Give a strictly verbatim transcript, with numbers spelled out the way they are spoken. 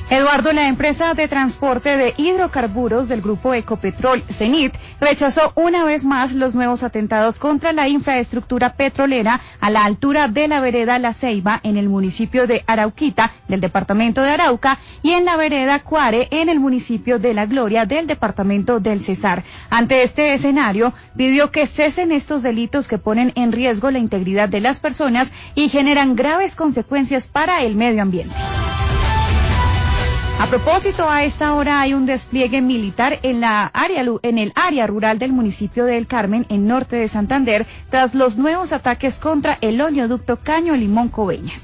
Eduardo, la empresa de transporte de hidrocarburos del grupo Ecopetrol, Cenit, rechazó una vez más los nuevos atentados contra la infraestructura petrolera a la altura de la vereda La Ceiba en el municipio de Arauquita del departamento de Arauca y en la vereda Cuare en el municipio de La Gloria del departamento del Cesar. Ante este escenario, pidió que cesen estos delitos que ponen en riesgo la integridad de las personas y generan graves consecuencias para el medio ambiente. A propósito, a esta hora hay un despliegue militar en la área, en el área rural del municipio del Carmen, en norte de Santander, tras los nuevos ataques contra el oleoducto Caño Limón Coveñas.